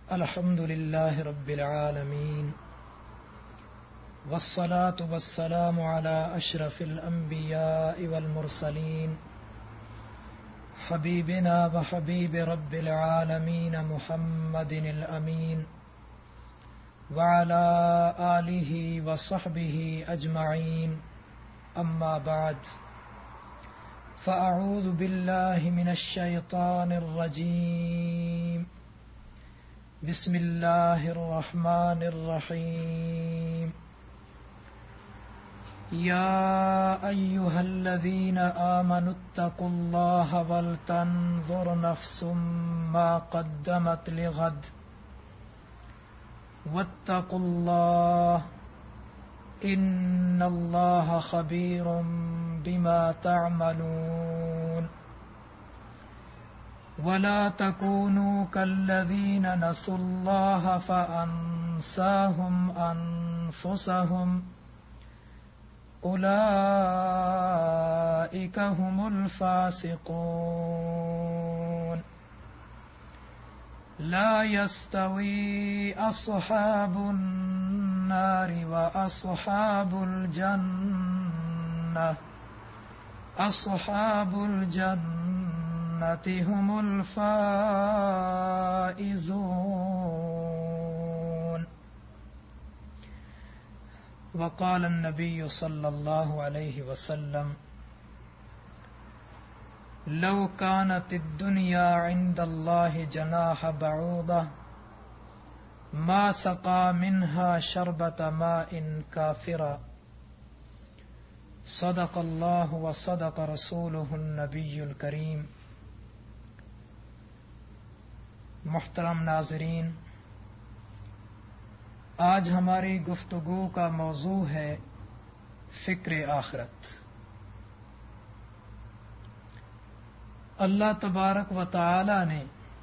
الحمد لله رب العالمين والصلاة والسلام على أشرف الأنبياء والمرسلين حبيبنا وحبيب رب العالمين محمد الأمين وعلى آله وصحبه أجمعين أما بعد فأعوذ بالله من الشيطان الرجيم بسم الله الرحمن الرحيم يا أيها الذين آمنوا اتقوا الله ولتنظر نفس ما قدمت لغد واتقوا الله إن الله خبير بما تعملون ولا تكونوا كالذين نسوا الله فأنساهم أنفسهم أولئك هم الفاسقون لا يستوي أصحاب النار وأصحاب الجنة أصحاب الجنة هم الفائزون وقال النبي صلى الله عليه وسلم لو كانت الدنيا عند الله جناح بعوضة ما سقى منها شربة ماء كافرا صدق الله وصدق رسوله النبي الكريم. محترم ناظرین، آج ہماری گفتگو کا موضوع ہے فکر آخرت. اللہ تبارک و تعالی نے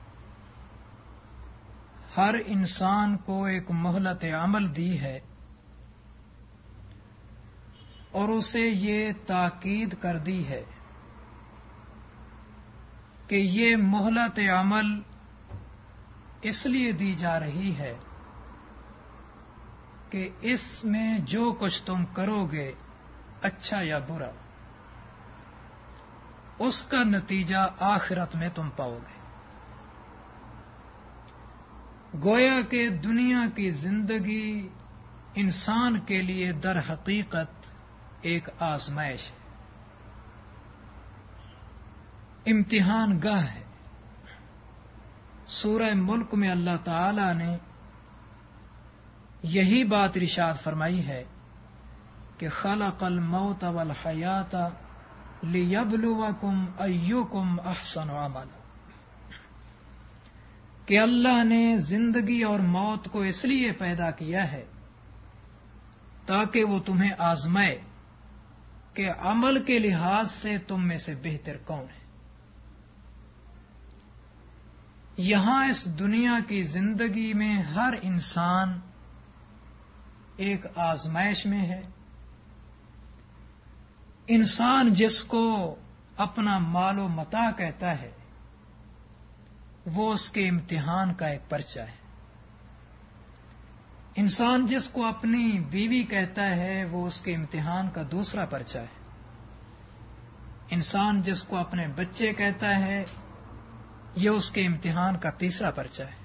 ہر انسان کو ایک مہلت عمل دی ہے اور اسے یہ تاکید کر دی ہے کہ یہ مہلت عمل اس لیے دی جا رہی ہے کہ اس میں جو کچھ تم کرو گے اچھا یا برا، اس کا نتیجہ آخرت میں تم پاؤ گے. گویا کہ دنیا کی زندگی انسان کے لیے در حقیقت ایک آزمائش ہے، امتحان گاہ ہے. سورہ ملک میں اللہ تعالی نے یہی بات ارشاد فرمائی ہے کہ خلق الموت والحیات لیبلوکم ایکم احسن عملا، کہ اللہ نے زندگی اور موت کو اس لیے پیدا کیا ہے تاکہ وہ تمہیں آزمائے کہ عمل کے لحاظ سے تم میں سے بہتر کون ہے. یہاں اس دنیا کی زندگی میں ہر انسان ایک آزمائش میں ہے. انسان جس کو اپنا مال و متاع کہتا ہے وہ اس کے امتحان کا ایک پرچہ ہے. انسان جس کو اپنی بیوی کہتا ہے وہ اس کے امتحان کا دوسرا پرچہ ہے. انسان جس کو اپنے بچے کہتا ہے یہ اس کے امتحان کا تیسرا پرچہ ہے.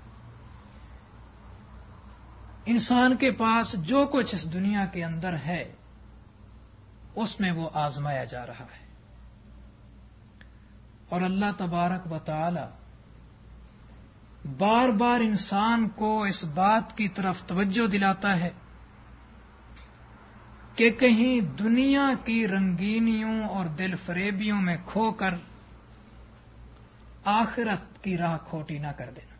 انسان کے پاس جو کچھ اس دنیا کے اندر ہے اس میں وہ آزمایا جا رہا ہے. اور اللہ تبارک و تعالی بار بار انسان کو اس بات کی طرف توجہ دلاتا ہے کہ کہیں دنیا کی رنگینیوں اور دل فریبیوں میں کھو کر آخرت کی راہ کھوٹی نہ کر دینا.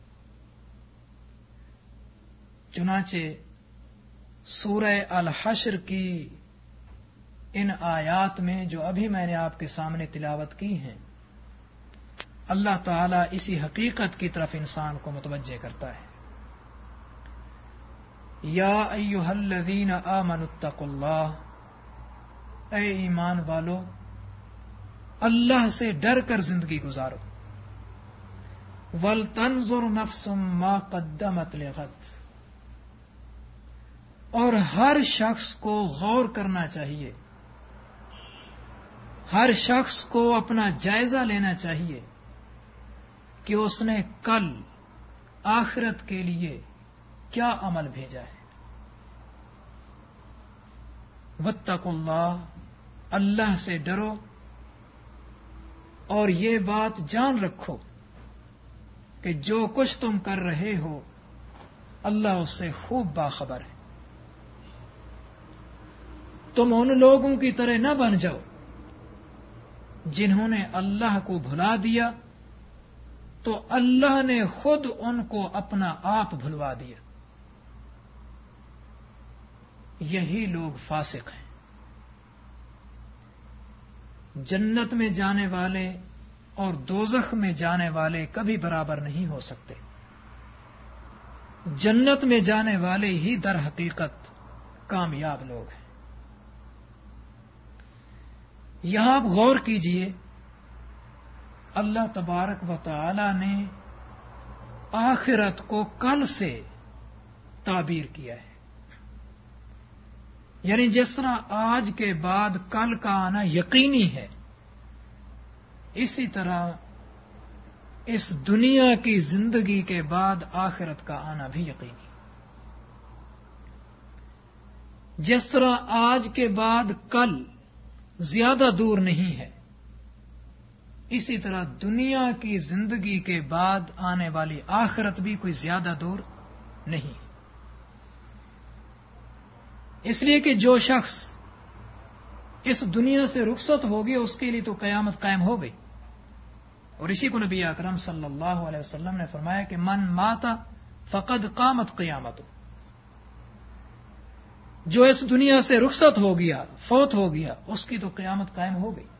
چنانچہ سورہ الحشر کی ان آیات میں جو ابھی میں نے آپ کے سامنے تلاوت کی ہیں، اللہ تعالیٰ اسی حقیقت کی طرف انسان کو متوجہ کرتا ہے. یا ایھا الذین آمنوا اتقوا اللہ، اے ایمان والو اللہ سے ڈر کر زندگی گزارو. وَلْتَنْظُرْ نَفْسٌ مَا قَدَّمَتْ لِغَدٍ، اور ہر شخص کو غور کرنا چاہیے، ہر شخص کو اپنا جائزہ لینا چاہیے کہ اس نے کل آخرت کے لیے کیا عمل بھیجا ہے۔ واتقوا اللہ، اللہ سے ڈرو، اور یہ بات جان رکھو کہ جو کچھ تم کر رہے ہو اللہ اس سے خوب باخبر ہے۔ تم ان لوگوں کی طرح نہ بن جاؤ جنہوں نے اللہ کو بھلا دیا تو اللہ نے خود ان کو اپنا آپ بھلوا دیا۔ یہی لوگ فاسق ہیں۔ جنت میں جانے والے اور دوزخ میں جانے والے کبھی برابر نہیں ہو سکتے۔ جنت میں جانے والے ہی در حقیقت کامیاب لوگ ہیں۔ یہاں آپ غور کیجئے، اللہ تبارک و تعالی نے آخرت کو کل سے تعبیر کیا ہے، یعنی جس طرح آج کے بعد کل کا آنا یقینی ہے، اسی طرح اس دنیا کی زندگی کے بعد آخرت کا آنا بھی یقینی ہے۔ جس طرح آج کے بعد کل زیادہ دور نہیں ہے، اسی طرح دنیا کی زندگی کے بعد آنے والی آخرت بھی کوئی زیادہ دور نہیں ہے۔ اس لیے کہ جو شخص اس دنیا سے رخصت ہوگی اس کے لیے تو قیامت قائم ہو گئی، اور اسی کو نبی اکرم صلی اللہ علیہ وسلم نے فرمایا کہ من مات فقد قامت قیامت، جو اس دنیا سے رخصت ہو گیا، فوت ہو گیا، اس کی تو قیامت قائم ہو گئی۔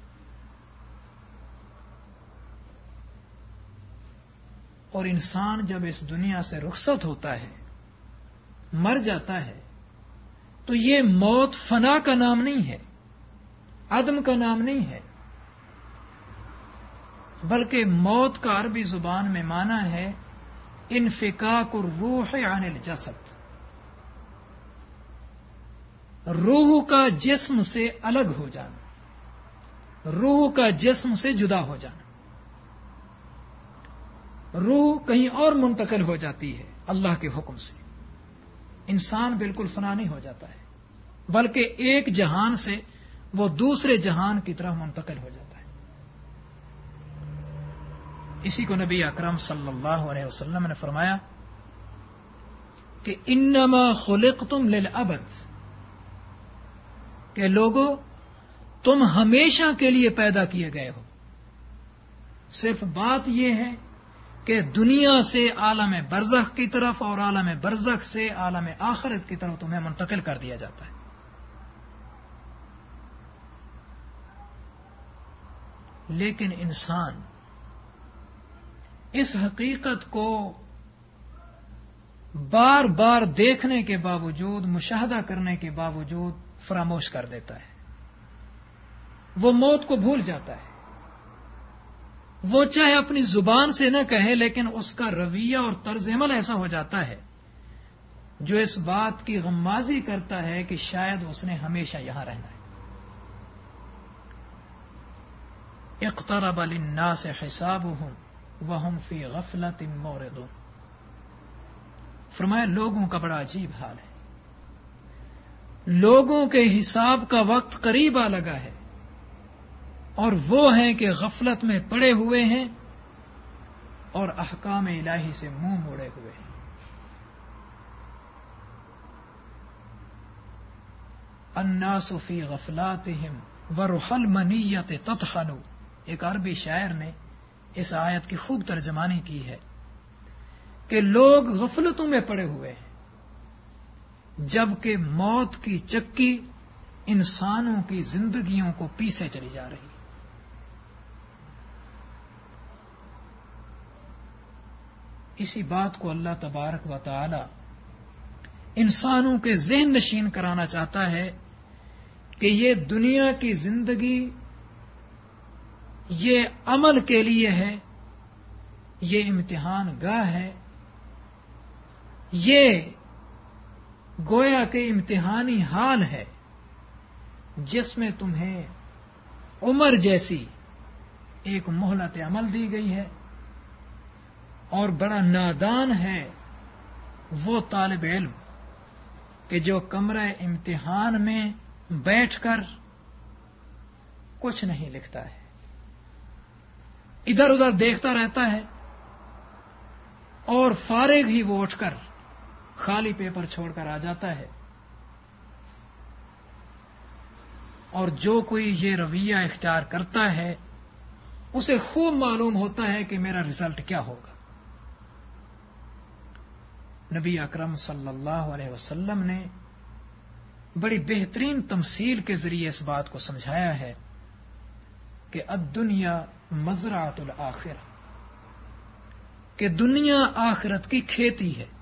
اور انسان جب اس دنیا سے رخصت ہوتا ہے، مر جاتا ہے، تو یہ موت فنا کا نام نہیں ہے، عدم کا نام نہیں ہے، بلکہ موت کا عربی زبان میں معنی ہے انفکاک الروح عن الجسد، روح کا جسم سے الگ ہو جانا، روح کا جسم سے جدا ہو جانا۔ روح کہیں اور منتقل ہو جاتی ہے اللہ کے حکم سے، انسان بالکل فنا نہیں ہو جاتا ہے، بلکہ ایک جہان سے وہ دوسرے جہان کی طرف منتقل ہو جاتا ہے۔ اسی کو نبی اکرم صلی اللہ علیہ وسلم نے فرمایا کہ انما خلقتم للابد، کہ لوگو تم ہمیشہ کے لیے پیدا کیے گئے ہو، صرف بات یہ ہے کہ دنیا سے عالم برزخ کی طرف اور عالم برزخ سے عالم آخرت کی طرف تمہیں منتقل کر دیا جاتا ہے۔ لیکن انسان اس حقیقت کو بار بار دیکھنے کے باوجود، مشاہدہ کرنے کے باوجود فراموش کر دیتا ہے، وہ موت کو بھول جاتا ہے۔ وہ چاہے اپنی زبان سے نہ کہے، لیکن اس کا رویہ اور طرز عمل ایسا ہو جاتا ہے جو اس بات کی غمازی کرتا ہے کہ شاید اس نے ہمیشہ یہاں رہنا ہے۔ اقترب للناس حسابهم وهم فی غفلۃ معرضون، فرمایا لوگوں کا بڑا عجیب حال ہے، لوگوں کے حساب کا وقت قریب آ لگا ہے اور وہ ہیں کہ غفلت میں پڑے ہوئے ہیں اور احکام الہی سے منہ موڑے ہوئے ہیں۔ الناس فی غفلاتہم ورح المنیۃ تطحن، ایک عربی شاعر نے اس آیت کی خوب ترجمانی کی ہے کہ لوگ غفلتوں میں پڑے ہوئے ہیں جبکہ موت کی چکی انسانوں کی زندگیوں کو پیسے چلی جا رہی ہے۔ اسی بات کو اللہ تبارک و تعالی انسانوں کے ذہن نشین کرانا چاہتا ہے کہ یہ دنیا کی زندگی یہ عمل کے لیے ہے، یہ امتحان گاہ ہے، یہ گویا کہ امتحانی حال ہے جس میں تمہیں عمر جیسی ایک مہلت عمل دی گئی ہے، اور بڑا نادان ہے وہ طالب علم کہ جو کمرہ امتحان میں بیٹھ کر کچھ نہیں لکھتا ہے، ادھر ادھر دیکھتا رہتا ہے اور فارغ ہی وہ اٹھ کر خالی پیپر چھوڑ کر آ جاتا ہے۔ اور جو کوئی یہ رویہ اختیار کرتا ہے اسے خوب معلوم ہوتا ہے کہ میرا رزلٹ کیا ہوگا۔ نبی اکرم صلی اللہ علیہ وسلم نے بڑی بہترین تمثیل کے ذریعے اس بات کو سمجھایا ہے کہ الدنیا مزرعۃ الآخرہ، کہ دنیا آخرت کی کھیتی ہے۔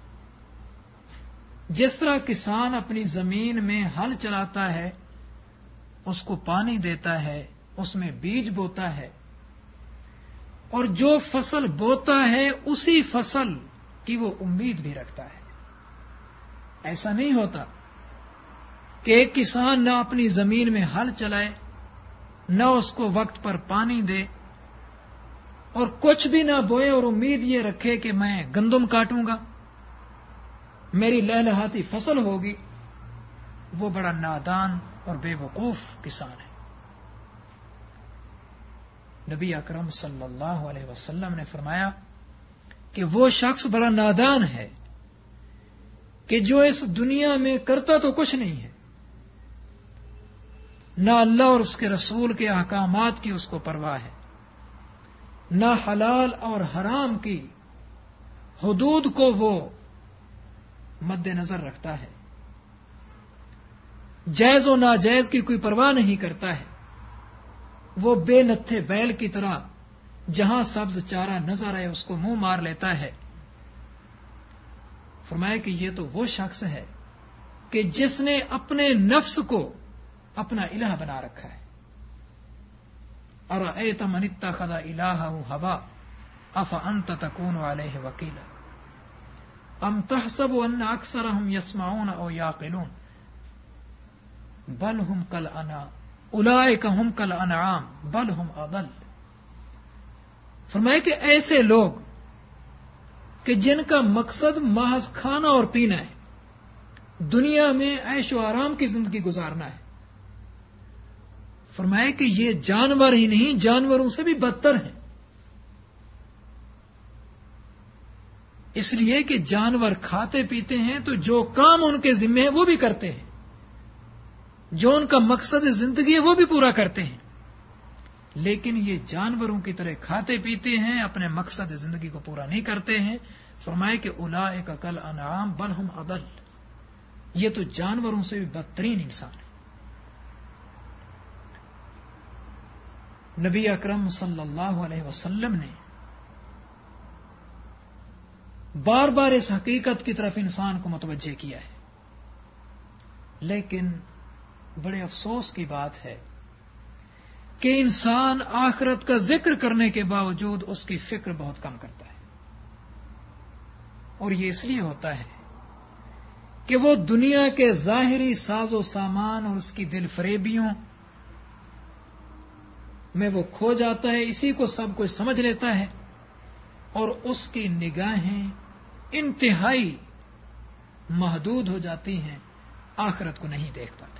جس طرح کسان اپنی زمین میں ہل چلاتا ہے، اس کو پانی دیتا ہے، اس میں بیج بوتا ہے، اور جو فصل بوتا ہے اسی فصل کی وہ امید بھی رکھتا ہے۔ ایسا نہیں ہوتا کہ ایک کسان نہ اپنی زمین میں ہل چلائے، نہ اس کو وقت پر پانی دے، اور کچھ بھی نہ بوئے اور امید یہ رکھے کہ میں گندم کاٹوں گا، میری لہلہاتی فصل ہوگی۔ وہ بڑا نادان اور بے وقوف کسان ہے۔ نبی اکرم صلی اللہ علیہ وسلم نے فرمایا کہ وہ شخص بڑا نادان ہے کہ جو اس دنیا میں کرتا تو کچھ نہیں ہے، نہ اللہ اور اس کے رسول کے احکامات کی اس کو پرواہ ہے، نہ حلال اور حرام کی حدود کو وہ مد نظر رکھتا ہے، جائز و ناجائز کی کوئی پرواہ نہیں کرتا ہے۔ وہ بے نتھے بیل کی طرح جہاں سبز چارہ نظر آئے اس کو منہ مار لیتا ہے۔ فرمایا کہ یہ تو وہ شخص ہے کہ جس نے اپنے نفس کو اپنا الہ بنا رکھا ہے۔ ارأیت من اتخذ الہہ ہوا افانت تکون علیہ وکیلا ام تحسب ان اکثرہم یسمعون او یعقلون بل ہم کالانعام اولئک ہم کالانعام بل ہم اضل۔ فرمایا کہ ایسے لوگ کہ جن کا مقصد محض کھانا اور پینا ہے، دنیا میں عیش و آرام کی زندگی گزارنا ہے، فرمایا کہ یہ جانور ہی نہیں، جانوروں سے بھی بدتر ہیں۔ اس لیے کہ جانور کھاتے پیتے ہیں تو جو کام ان کے ذمہ ہے وہ بھی کرتے ہیں، جو ان کا مقصد زندگی ہے وہ بھی پورا کرتے ہیں، لیکن یہ جانوروں کی طرح کھاتے پیتے ہیں، اپنے مقصد زندگی کو پورا نہیں کرتے ہیں۔ فرمائے کہ اولئک کالانعام بل ہم اضل، یہ تو جانوروں سے بھی بدترین انسان ہے۔ نبی اکرم صلی اللہ علیہ وسلم نے بار بار اس حقیقت کی طرف انسان کو متوجہ کیا ہے، لیکن بڑے افسوس کی بات ہے کہ انسان آخرت کا ذکر کرنے کے باوجود اس کی فکر بہت کم کرتا ہے، اور یہ اس لیے ہوتا ہے کہ وہ دنیا کے ظاہری ساز و سامان اور اس کی دل فریبیوں میں وہ کھو جاتا ہے، اسی کو سب کچھ سمجھ لیتا ہے، اور اس کی نگاہیں انتہائی محدود ہو جاتی ہیں، آخرت کو نہیں دیکھ پاتی۔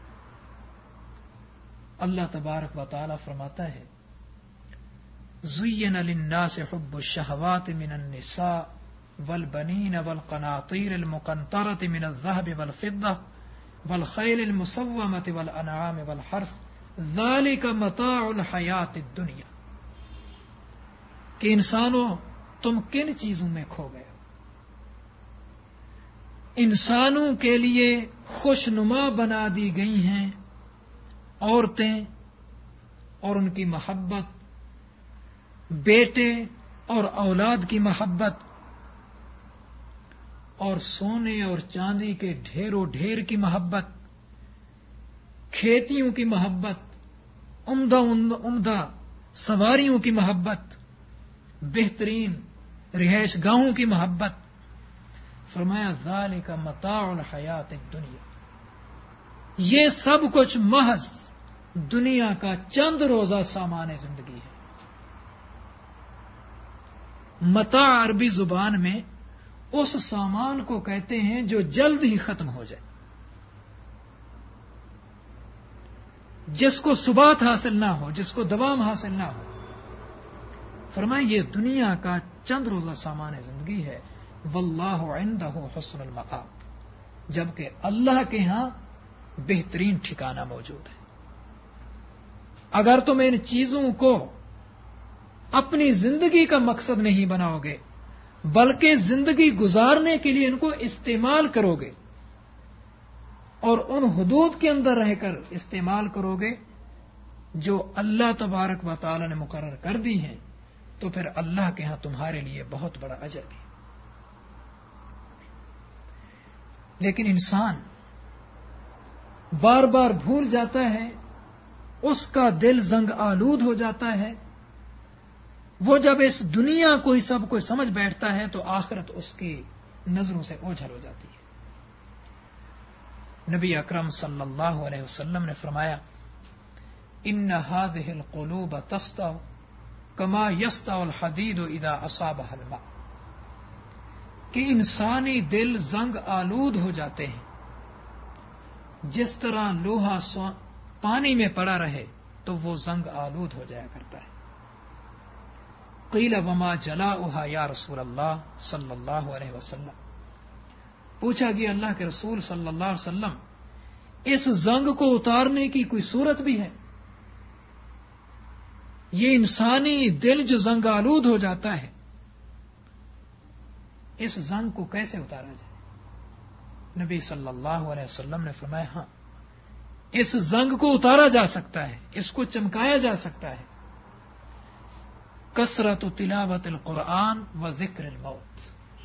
اللہ تبارک و تعالی فرماتا ہے زُيِّنَ لِلنَّاسِ حُبُّ الشَّهَوَاتِ مِنَ النِّسَاءِ وَالْبَنِينَ وَالْقَنَاطِيرِ الْمُقَنطَرَةِ مِنَ الذَّهَبِ وَالْفِضَّةِ وَالْخَيْلِ الْمُسَوَّمَةِ وَالْأَنْعَامِ وَالْحَرْثِ ذَلِكَ مَتَاعُ الْحَيَاةِ الدُّنْيَا، کہ انسانوں تم کن چیزوں میں کھو گئے ہو؟ انسانوں کے لیے خوشنما بنا دی گئی ہیں عورتیں اور ان کی محبت، بیٹے اور اولاد کی محبت، اور سونے اور چاندی کے ڈھیروں ڈھیر کی محبت، کھیتیوں کی محبت، عمدہ عمدہ سواریوں کی محبت، بہترین رہائش گاہوں کی محبت. فرمایا ذالک متاع الحیات الدنیا، یہ سب کچھ محض دنیا کا چند روزہ سامان زندگی ہے. متاع عربی زبان میں اس سامان کو کہتے ہیں جو جلد ہی ختم ہو جائے، جس کو ثبات حاصل نہ ہو، جس کو دوام حاصل نہ ہو. فرمایا یہ دنیا کا چند روزہ سامان زندگی ہے. واللہ عندہ حسن المآب، جبکہ اللہ کے ہاں بہترین ٹھکانہ موجود ہے. اگر تم ان چیزوں کو اپنی زندگی کا مقصد نہیں بناؤ گے بلکہ زندگی گزارنے کے لیے ان کو استعمال کرو گے اور ان حدود کے اندر رہ کر استعمال کرو گے جو اللہ تبارک و تعالی نے مقرر کر دی ہیں، تو پھر اللہ کے ہاں تمہارے لیے بہت بڑا اجر ہے. لیکن انسان بار بار بھول جاتا ہے، اس کا دل زنگ آلود ہو جاتا ہے. وہ جب اس دنیا کو ہی سب کو سمجھ بیٹھتا ہے تو آخرت اس کی نظروں سے اوجھل ہو جاتی ہے. نبی اکرم صلی اللہ علیہ وسلم نے فرمایا ان هذه القلوب تسطع كما يسطع الحديد اذا اصابه الماء، کہ انسانی دل زنگ آلود ہو جاتے ہیں جس طرح لوہا پانی میں پڑا رہے تو وہ زنگ آلود ہو جایا کرتا ہے. قیل وما جلاؤها یا رسول اللہ صلی اللہ علیہ وسلم، پوچھا گیا اللہ کے رسول صلی اللہ علیہ وسلم اس زنگ کو اتارنے کی کوئی صورت بھی ہے؟ یہ انسانی دل جو زنگ آلود ہو جاتا ہے اس زنگ کو کیسے اتارا جائے؟ نبی صلی اللہ علیہ وسلم نے فرمایا ہاں، اس زنگ کو اتارا جا سکتا ہے، اس کو چمکایا جا سکتا ہے. کثرت تلاوت القرآن و ذکر الموت،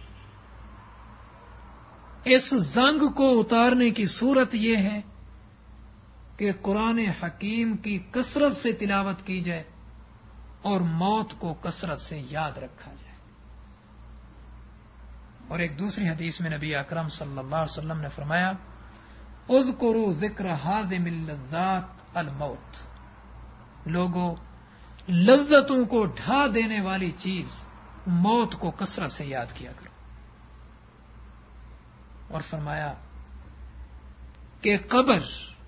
اس زنگ کو اتارنے کی صورت یہ ہے کہ قرآن حکیم کی کثرت سے تلاوت کی جائے اور موت کو کثرت سے یاد رکھا جائے. اور ایک دوسری حدیث میں نبی اکرم صلی اللہ علیہ وسلم نے فرمایا اذکروا ذکر ہاضم اللذات الموت، لوگوں لذتوں کو ڈھا دینے والی چیز موت کو کثرت سے یاد کیا کرو. اور فرمایا کہ قبر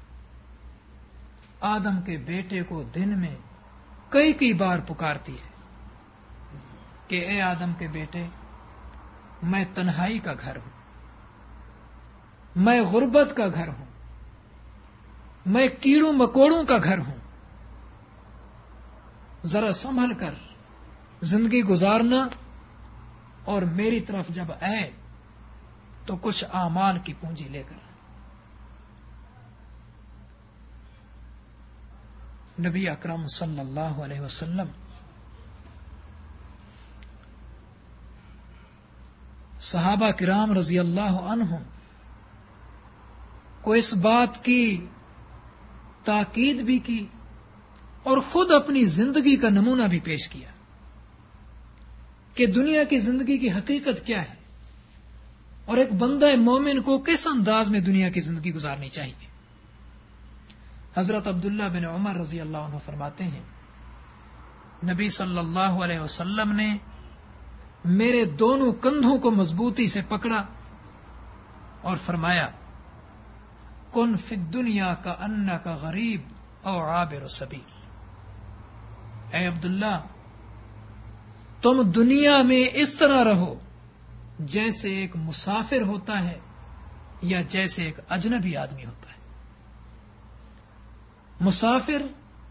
آدم کے بیٹے کو دن میں کئی بار پکارتی ہے کہ اے آدم کے بیٹے، میں تنہائی کا گھر ہوں، میں غربت کا گھر ہوں، میں کیڑوں مکوڑوں کا گھر ہوں، ذرا سنبھل کر زندگی گزارنا اور میری طرف جب آئے تو کچھ اعمال کی پونجی لے کر. نبی اکرم صلی اللہ علیہ وسلم صحابہ کرام رضی اللہ عنہم کو اس بات کی تاکید بھی کی اور خود اپنی زندگی کا نمونہ بھی پیش کیا کہ دنیا کی زندگی کی حقیقت کیا ہے اور ایک بندہ مومن کو کس انداز میں دنیا کی زندگی گزارنی چاہیے. حضرت عبداللہ بن عمر رضی اللہ عنہ فرماتے ہیں نبی صلی اللہ علیہ وسلم نے میرے دونوں کندھوں کو مضبوطی سے پکڑا اور فرمایا کن فی الدنیا کا انک غریب او عابر سبیل، اے عبداللہ تم دنیا میں اس طرح رہو جیسے ایک مسافر ہوتا ہے یا جیسے ایک اجنبی آدمی ہوتا ہے. مسافر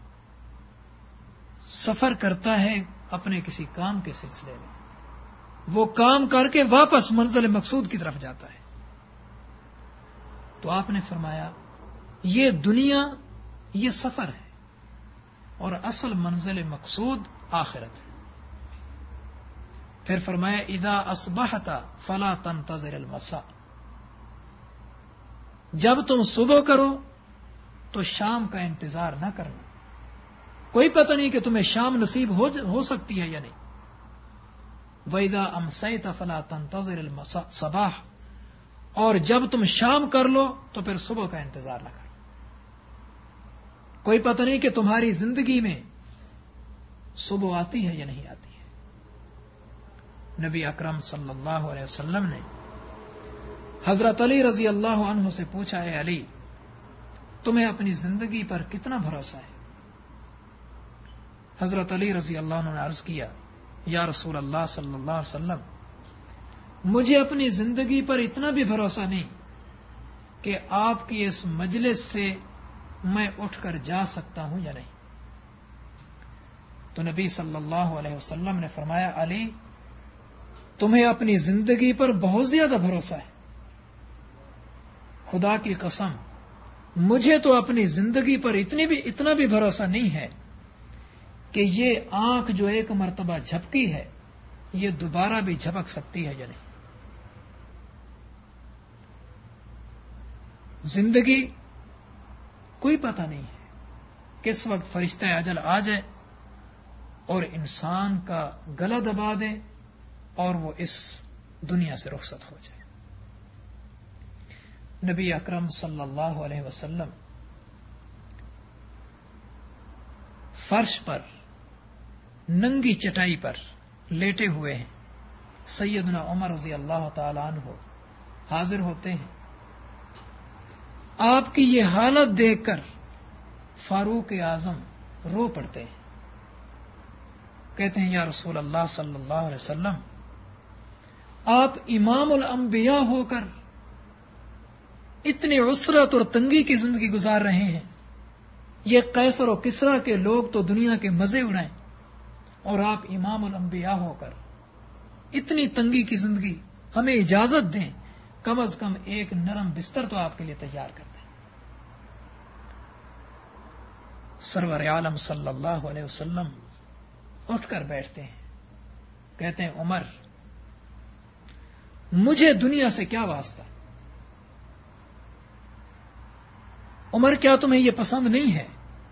سفر کرتا ہے اپنے کسی کام کے سلسلے میں، وہ کام کر کے واپس منزل مقصود کی طرف جاتا ہے. تو آپ نے فرمایا یہ دنیا یہ سفر ہے اور اصل منزل مقصود آخرت ہے. پھر فرمایا اذا اصبحت فلا تنتظر المساء، جب تم صبح کرو تو شام کا انتظار نہ کرنا، کوئی پتہ نہیں کہ تمہیں شام نصیب ہو سکتی ہے یا نہیں. وَإِذَا أَمْسَيْتَ فَلَا تَنْتَظِرِ الصَّبَاحَ، اور جب تم شام کر لو تو پھر صبح کا انتظار نہ کرو۔ کوئی پتہ نہیں کہ تمہاری زندگی میں صبح آتی ہے یا نہیں آتی ہے۔ نبی اکرم صلی اللہ علیہ وسلم نے حضرت علی رضی اللہ عنہ سے پوچھا، اے علی، تمہیں اپنی زندگی پر کتنا بھروسہ ہے؟ حضرت علی رضی اللہ عنہ نے عرض کیا، یا رسول اللہ صلی اللہ علیہ وسلم، مجھے اپنی زندگی پر اتنا بھی بھروسہ نہیں کہ آپ کی اس مجلس سے میں اٹھ کر جا سکتا ہوں یا نہیں۔ تو نبی صلی اللہ علیہ وسلم نے فرمایا، علی، تمہیں اپنی زندگی پر بہت زیادہ بھروسہ ہے۔ خدا کی قسم، مجھے تو اپنی زندگی پر اتنا بھی بھروسہ نہیں ہے کہ یہ آنکھ جو ایک مرتبہ جھپکی ہے یہ دوبارہ بھی جھپک سکتی ہے یا نہیں۔ زندگی کوئی پتہ نہیں ہے کس وقت فرشتہ اجل آ جائے اور انسان کا گلا دبا دے اور وہ اس دنیا سے رخصت ہو جائے۔ نبی اکرم صلی اللہ علیہ وسلم فرش پر ننگی چٹائی پر لیٹے ہوئے ہیں۔ سیدنا عمر رضی اللہ تعالی عنہ حاضر ہوتے ہیں۔ آپ کی یہ حالت دیکھ کر فاروق اعظم رو پڑتے ہیں، کہتے ہیں، یا رسول اللہ صلی اللہ علیہ وسلم، آپ امام الانبیاء ہو کر اتنی عسرت اور تنگی کی زندگی گزار رہے ہیں، یہ قیصر و کسریٰ کے لوگ تو دنیا کے مزے اڑائیں اور آپ امام الانبیاء ہو کر اتنی تنگی کی زندگی، ہمیں اجازت دیں، کم از کم ایک نرم بستر تو آپ کے لیے تیار کر دیں۔ سرور عالم صلی اللہ علیہ وسلم اٹھ کر بیٹھتے ہیں، کہتے ہیں، عمر، مجھے دنیا سے کیا واسطہ؟ عمر، کیا تمہیں یہ پسند نہیں ہے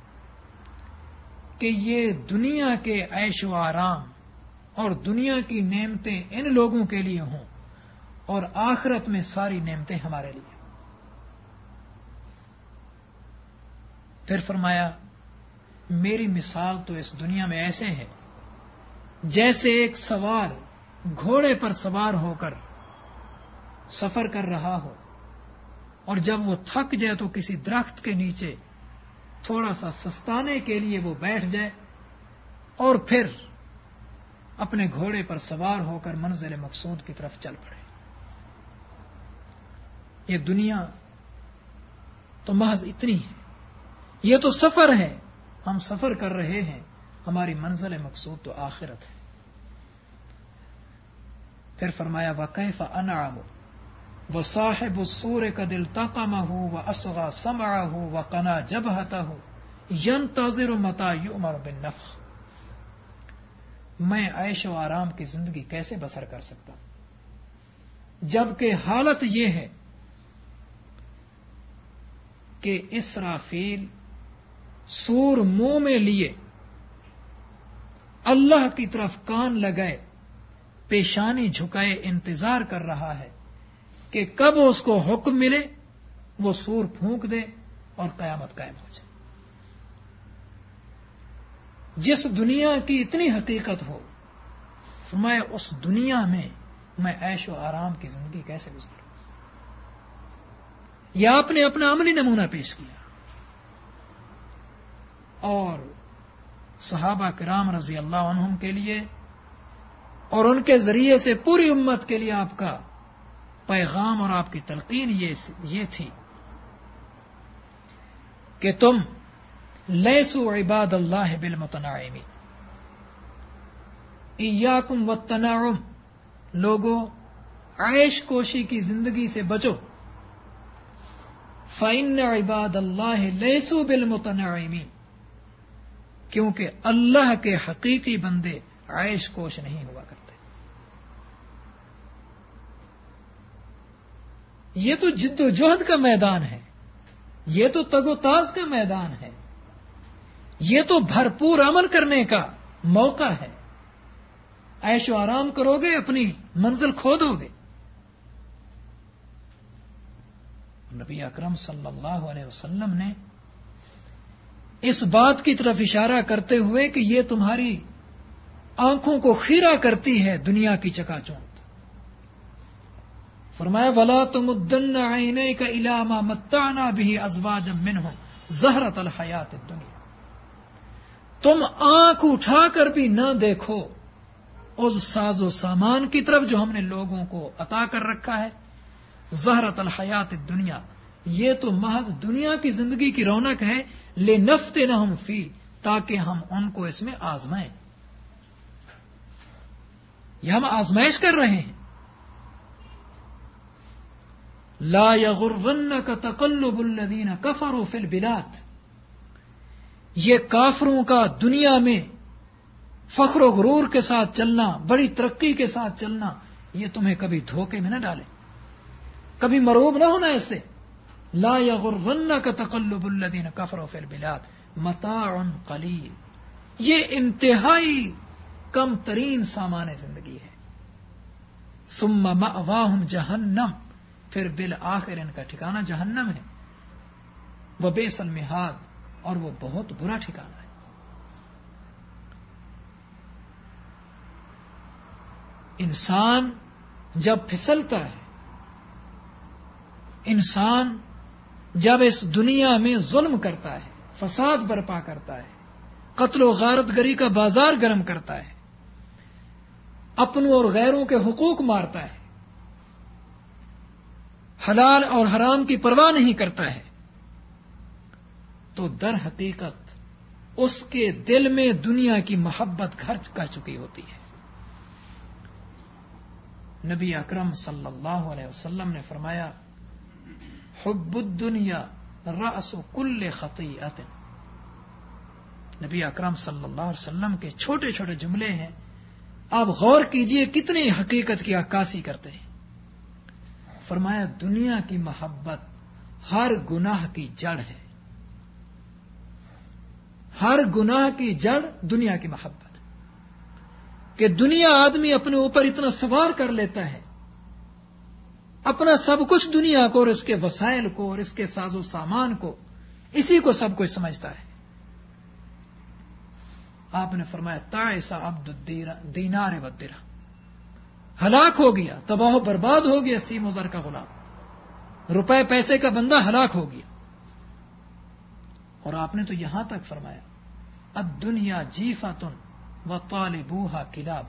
کہ یہ دنیا کے عیش و آرام اور دنیا کی نعمتیں ان لوگوں کے لیے ہوں اور آخرت میں ساری نعمتیں ہمارے لیے؟ پھر فرمایا، میری مثال تو اس دنیا میں ایسے ہے جیسے ایک سوار گھوڑے پر سوار ہو کر سفر کر رہا ہو اور جب وہ تھک جائے تو کسی درخت کے نیچے تھوڑا سا سستانے کے لیے وہ بیٹھ جائے اور پھر اپنے گھوڑے پر سوار ہو کر منزل مقصود کی طرف چل پڑے۔ یہ دنیا تو محض اتنی ہے، یہ تو سفر ہے، ہم سفر کر رہے ہیں، ہماری منزل مقصود تو آخرت ہے۔ پھر فرمایا، وَكَيْفَ أَنْعَمُ وَصَاحِبُ السُّورِ قَدِ الْتَقَمَهُ وَأَصْغَى سَمْعَهُ وَقَنَا جَبْهَتَهُ يَنْتَظِرُ مَتَى يُؤْمَرُ بِالنَّفْخِ۔ میں عیش و آرام کی زندگی کیسے بسر کر سکتا ہوں جبکہ حالت یہ ہے کہ اسرافیل سور منہ میں لیے اللہ کی طرف کان لگائے، پیشانی جھکائے انتظار کر رہا ہے کہ کب اس کو حکم ملے وہ سور پھونک دے اور قیامت قائم ہو جائے۔ جس دنیا کی اتنی حقیقت ہو، فرمایا اس دنیا میں میں عیش و آرام کی زندگی کیسے گزاروں؟ یہ آپ نے اپنا عملی نمونہ پیش کیا اور صحابہ کرام رضی اللہ عنہم کے لیے اور ان کے ذریعے سے پوری امت کے لیے آپ کا پیغام اور آپ کی تلقین یہ تھی کہ تم لیسوا عباد اللہ بالمتناعمین، ایاکم والتناعم، لوگوں عیش کوشی کی زندگی سے بچو، فإن عباد اللہ لیسوا بالمتناعمین، کیونکہ اللہ کے حقیقی بندے عیش کوش نہیں ہوا کرتے۔ یہ تو جد و جہد کا میدان ہے، یہ تو تگ و تاز کا میدان ہے، یہ تو بھرپور عمل کرنے کا موقع ہے۔ عیش و آرام کرو گے، اپنی منزل کھو دو گے۔ نبی اکرم صلی اللہ علیہ وسلم نے اس بات کی طرف اشارہ کرتے ہوئے کہ یہ تمہاری آنکھوں کو خیرہ کرتی ہے دنیا کی چکا چوند، فرمایا وَلَا تُمُدَّنَّ عَيْنَيْكَ إِلَىٰ مَا مَتَّعْنَا بِهِ أَزْوَاجًا مِّنْهُمْ زَهْرَةَ الْحَيَاةِ الدُّنْيَا، تم آنکھ اٹھا کر بھی نہ دیکھو اس ساز و سامان کی طرف جو ہم نے لوگوں کو عطا کر رکھا ہے۔ زہرۃ الحیات الدنیا، یہ تو محض دنیا کی زندگی کی رونق ہے، لنفتنہم فی، تاکہ ہم ان کو اس میں آزمائیں۔ یہ ہم آزمائش کر رہے ہیں۔ لا یغرنک تقلب الذین کفروا فی البلاد، یہ کافروں کا دنیا میں فخر و غرور کے ساتھ چلنا، بڑی ترقی کے ساتھ چلنا، یہ تمہیں کبھی دھوکے میں نہ ڈالے، کبھی مروب نہ ہونا اس سے۔ لا یغرنک تقلب الذین کفروا فی البلاد متاع قلیل، یہ انتہائی کم ترین سامان زندگی ہے۔ ثم مأواہم جہنم، پھر بالآخر ان کا ٹھکانہ جہنم ہے۔ وبئس المہاد، اور وہ بہت برا ٹھکانہ ہے۔ انسان جب پھسلتا ہے، انسان جب اس دنیا میں ظلم کرتا ہے، فساد برپا کرتا ہے، قتل و غارت گری کا بازار گرم کرتا ہے، اپنوں اور غیروں کے حقوق مارتا ہے، حلال اور حرام کی پرواہ نہیں کرتا ہے، تو در حقیقت اس کے دل میں دنیا کی محبت گھر کر چکی ہوتی ہے۔ نبی اکرم صلی اللہ علیہ وسلم نے فرمایا حب الدنیا رأس کل خطیئۃ، نبی اکرم صلی اللہ علیہ وسلم کے چھوٹے چھوٹے جملے ہیں، آپ غور کیجئے کتنی حقیقت کی عکاسی کرتے ہیں۔ فرمایا دنیا کی محبت ہر گناہ کی جڑ ہے، ہر گناہ کی جڑ دنیا کی محبت، کہ دنیا آدمی اپنے اوپر اتنا سوار کر لیتا ہے، اپنا سب کچھ دنیا کو اور اس کے وسائل کو اور اس کے ساز و سامان کو، اسی کو سب کچھ سمجھتا ہے۔ آپ نے فرمایا تعس عبد الدینار والدرہم، ہلاک ہو گیا، تباہ و برباد ہو گیا سیم و زر کا غلام، روپے پیسے کا بندہ ہلاک ہو گیا۔ اور آپ نے تو یہاں تک فرمایا الدنیا جیفۃ وطالبوہا کلاب،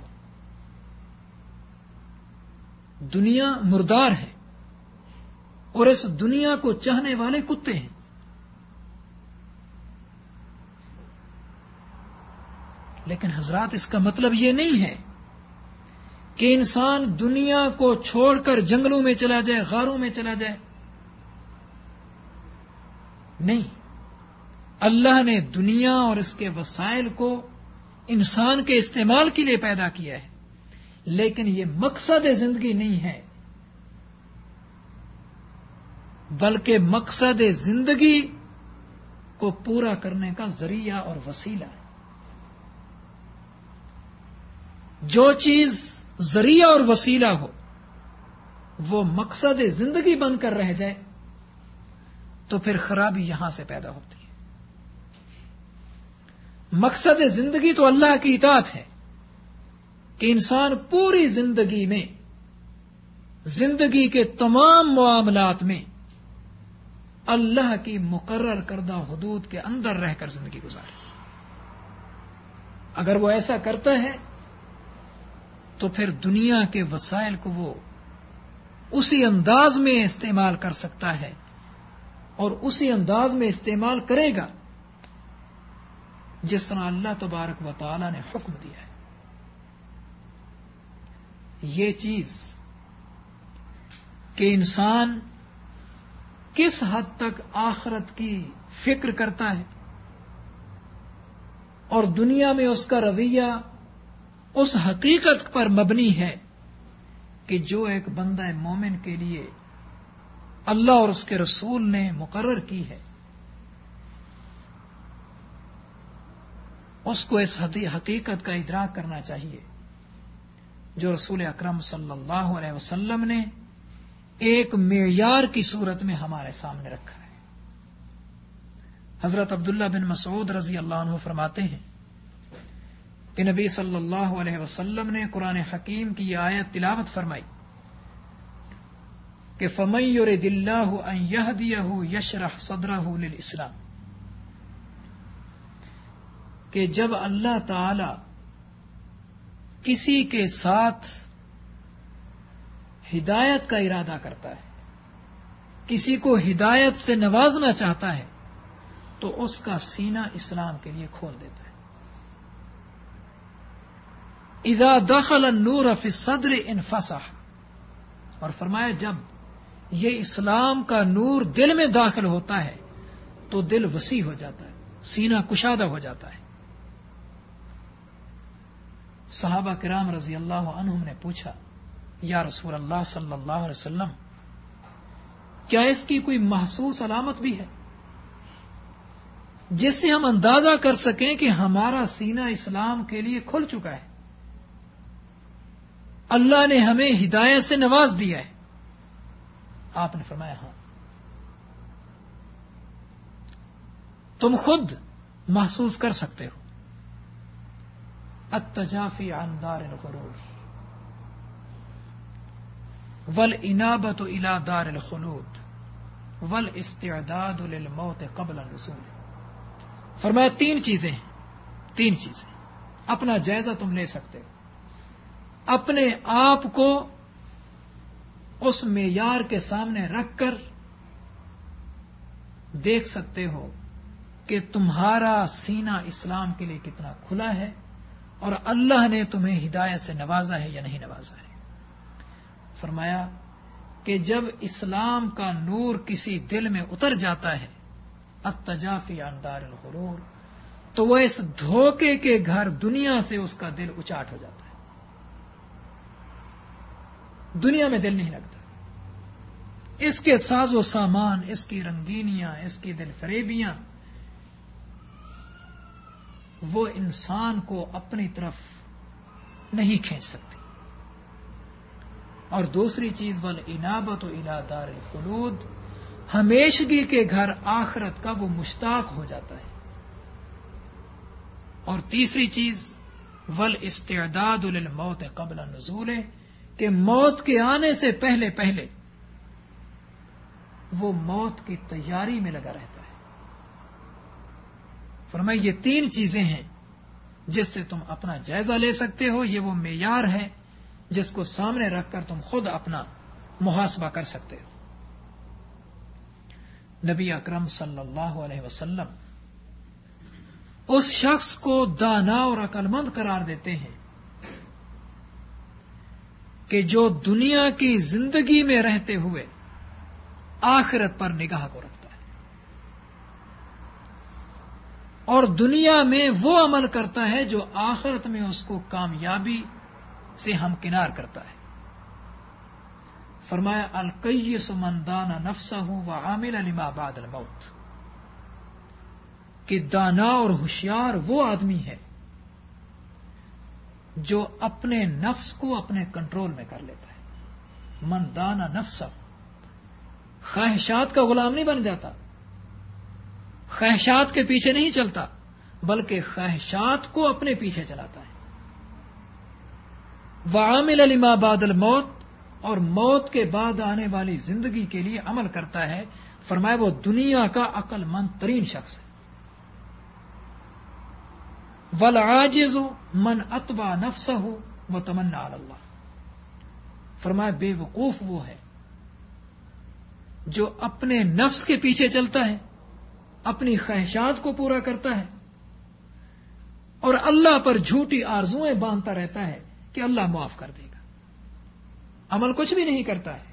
دنیا مردار ہے اور اس دنیا کو چاہنے والے کتے ہیں۔ لیکن حضرات اس کا مطلب یہ نہیں ہے کہ انسان دنیا کو چھوڑ کر جنگلوں میں چلا جائے، غاروں میں چلا جائے، نہیں، اللہ نے دنیا اور اس کے وسائل کو انسان کے استعمال کے لیے پیدا کیا ہے، لیکن یہ مقصد زندگی نہیں ہے، بلکہ مقصد زندگی کو پورا کرنے کا ذریعہ اور وسیلہ ہے۔ جو چیز ذریعہ اور وسیلہ ہو وہ مقصد زندگی بن کر رہ جائے تو پھر خرابی یہاں سے پیدا ہوتی ہے۔ مقصد زندگی تو اللہ کی اطاعت ہے کہ انسان پوری زندگی میں، زندگی کے تمام معاملات میں اللہ کی مقرر کردہ حدود کے اندر رہ کر زندگی گزارے۔ اگر وہ ایسا کرتا ہے تو پھر دنیا کے وسائل کو وہ اسی انداز میں استعمال کر سکتا ہے اور اسی انداز میں استعمال کرے گا جس طرح اللہ تبارک و تعالی نے حکم دیا ہے۔ یہ چیز کہ انسان کس حد تک آخرت کی فکر کرتا ہے اور دنیا میں اس کا رویہ اس حقیقت پر مبنی ہے کہ جو ایک بندہ مومن کے لیے اللہ اور اس کے رسول نے مقرر کی ہے، اس کو اس حقیقت کا ادراک کرنا چاہیے جو رسول اکرم صلی اللہ علیہ وسلم نے ایک معیار کی صورت میں ہمارے سامنے رکھا ہے۔ حضرت عبداللہ بن مسعود رضی اللہ عنہ فرماتے ہیں کہ نبی صلی اللہ علیہ وسلم نے قرآن حکیم کی یہ آیت تلاوت فرمائی کہ فَمَن يُرِدِ اللَّهُ أَن يَهْدِيَهُ يَشْرَحْ صَدْرَهُ لِلْإِسْلَامِ، کہ جب اللہ تعالی کسی کے ساتھ ہدایت کا ارادہ کرتا ہے، کسی کو ہدایت سے نوازنا چاہتا ہے، تو اس کا سینہ اسلام کے لیے کھول دیتا ہے۔ اذا دخل النور فی الصدر انفسح، اور فرمایا جب یہ اسلام کا نور دل میں داخل ہوتا ہے تو دل وسیع ہو جاتا ہے، سینہ کشادہ ہو جاتا ہے۔ صحابہ کرام رضی اللہ عنہم نے پوچھا، یا رسول اللہ صلی اللہ علیہ وسلم، کیا اس کی کوئی محسوس علامت بھی ہے جس سے ہم اندازہ کر سکیں کہ ہمارا سینہ اسلام کے لیے کھل چکا ہے، اللہ نے ہمیں ہدایت سے نواز دیا ہے؟ آپ نے فرمایا ہاں، تم خود محسوس کر سکتے ہو۔ التجافی عن دار الغرور والانابۃ الی دار الخلود والاستعداد للموت قبل النزول۔ فرمایا تین چیزیں اپنا جائزہ تم لے سکتے ہو، اپنے آپ کو اس معیار کے سامنے رکھ کر دیکھ سکتے ہو کہ تمہارا سینہ اسلام کے لیے کتنا کھلا ہے اور اللہ نے تمہیں ہدایت سے نوازا ہے یا نہیں نوازا ہے۔ فرمایا کہ جب اسلام کا نور کسی دل میں اتر جاتا ہے، التجافی عن دار الغرور، تو وہ اس دھوکے کے گھر دنیا سے اس کا دل اچاٹ ہو جاتا ہے، دنیا میں دل نہیں لگتا، اس کے ساز و سامان، اس کی رنگینیاں، اس کی دل فریبیاں وہ انسان کو اپنی طرف نہیں کھینچ سکتی۔ اور دوسری چیز والانابۃ الی دار الخلود، ہمیشگی کے گھر آخرت کا وہ مشتاق ہو جاتا ہے۔ اور تیسری چیز والاستعداد للموت قبل النزول، کہ موت کے آنے سے پہلے وہ موت کی تیاری میں لگا رہتا ہے۔ فرمایا یہ تین چیزیں ہیں جس سے تم اپنا جائزہ لے سکتے ہو، یہ وہ معیار ہے جس کو سامنے رکھ کر تم خود اپنا محاسبہ کر سکتے ہو۔ نبی اکرم صلی اللہ علیہ وسلم اس شخص کو دانا اور عقل مند قرار دیتے ہیں کہ جو دنیا کی زندگی میں رہتے ہوئے آخرت پر نگاہ کو رکھتا ہے اور دنیا میں وہ عمل کرتا ہے جو آخرت میں اس کو کامیابی سے ہمکنار کرتا ہے۔ فرمایا القیس من دان نفسہ وعامل لما بعد الموت، کہ دانا اور ہوشیار وہ آدمی ہے جو اپنے نفس کو اپنے کنٹرول میں کر لیتا ہے۔ من دانا نفسہ، خواہشات کا غلام نہیں بن جاتا، خواہشات کے پیچھے نہیں چلتا، بلکہ خواہشات کو اپنے پیچھے چلاتا ہے۔ وعامل لما بعد الموت، اور موت کے بعد آنے والی زندگی کے لیے عمل کرتا ہے۔ فرمایا وہ دنیا کا عقل مند ترین شخص ہے۔ والعاجز من اتبع نفسہ وتمنى علی اللہ، فرمایا بے وقوف وہ ہے جو اپنے نفس کے پیچھے چلتا ہے، اپنی خواہشات کو پورا کرتا ہے اور اللہ پر جھوٹی آرزوئیں باندھتا رہتا ہے کہ اللہ معاف کر دے گا، عمل کچھ بھی نہیں کرتا ہے۔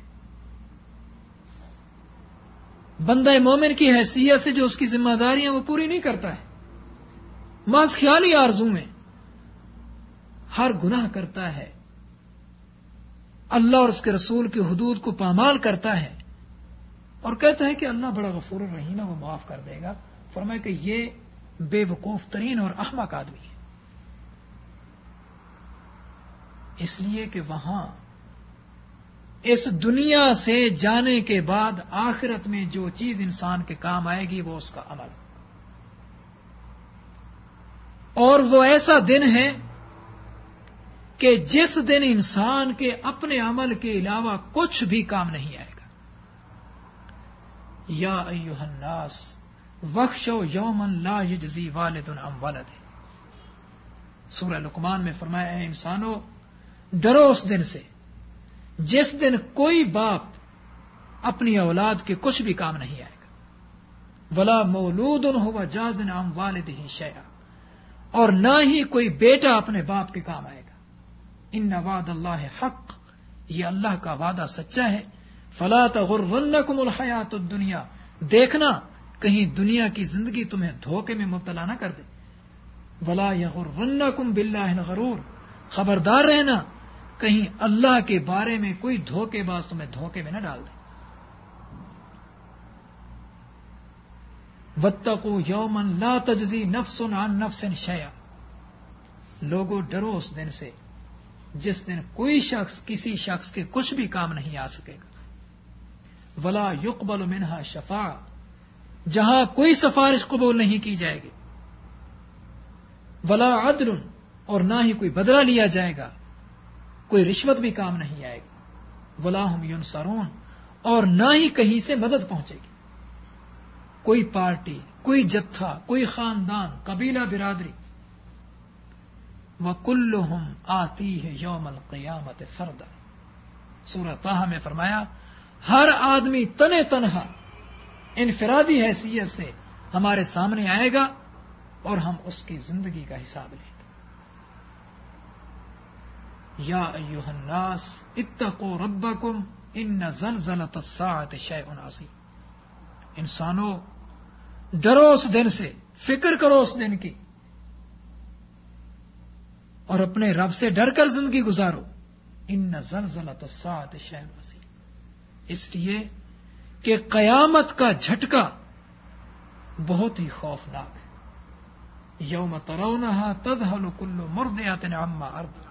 بندہ مومن کی حیثیت سے جو اس کی ذمہ داریاں وہ پوری نہیں کرتا ہے، محض خیالی آرزو میں ہر گناہ کرتا ہے، اللہ اور اس کے رسول کی حدود کو پامال کرتا ہے اور کہتا ہے کہ اللہ بڑا غفور الرحیم ہے، وہ معاف کر دے گا۔ فرمایا کہ یہ بے وقوف ترین اور احمق آدمی ہے۔ اس لیے کہ وہاں اس دنیا سے جانے کے بعد آخرت میں جو چیز انسان کے کام آئے گی وہ اس کا عمل، اور وہ ایسا دن ہے کہ جس دن انسان کے اپنے عمل کے علاوہ کچھ بھی کام نہیں آئے گا۔ یا ایھا الناس واخشوا یوما لا یجزی والد عن ولدہ، سورہ لقمان میں فرمایا ہے انسانوں ڈرو اس دن سے جس دن کوئی باپ اپنی اولاد کے کچھ بھی کام نہیں آئے گا، ولا مولود هو جاز عن والدہ شیئا، اور نہ ہی کوئی بیٹا اپنے باپ کے کام آئے گا۔ ان وعد اللہ حق، یہ اللہ کا وعدہ سچا ہے۔ فلا تغرنکم الحیات الدنیا، دیکھنا کہیں دنیا کی زندگی تمہیں دھوکے میں مبتلا نہ کر دے۔ ولا یغرنکم باللہ الغرور، خبردار رہنا کہیں اللہ کے بارے میں کوئی دھوکے باز تمہیں دھوکے میں نہ ڈال دے۔ واتقوا یوما لا تجزی نفس عن نفس شیئا، لوگوں ڈرو اس دن سے جس دن کوئی شخص کسی شخص کے کچھ بھی کام نہیں آ سکے گا۔ ولا یقبل منہا شفاعہ، جہاں کوئی سفارش قبول نہیں کی جائے گی۔ ولا عدل، اور نہ ہی کوئی بدلہ لیا جائے گا، کوئی رشوت بھی کام نہیں آئے گی۔ ولا ہم ینصرون، اور نہ ہی کہیں سے مدد پہنچے گی، کوئی پارٹی، کوئی جتھا، کوئی خاندان، قبیلہ، برادری۔ وَكُلُّهُمْ آتِيهِ يَوْمَ الْقِيَامَةِ فَرْدًا، سورہ طٰہٰ میں فرمایا ہر آدمی تنے تنہا انفرادی حیثیت سے ہمارے سامنے آئے گا اور ہم اس کی زندگی کا حساب لیں گے۔ یا ایھا الناس اتقوا ربکم ان زلزلۃ الساعۃ شیء عظیم، انسانوں ڈرو اس دن سے، فکر کرو اس دن کی، اور اپنے رب سے ڈر کر زندگی گزارو۔ ان زلزلۃ الساعۃ شیء عظیم، اس لیے کہ قیامت کا جھٹکا بہت ہی خوفناک ہے۔ یوم ترونھا تذہل کل مرضعۃ عما ارضعت،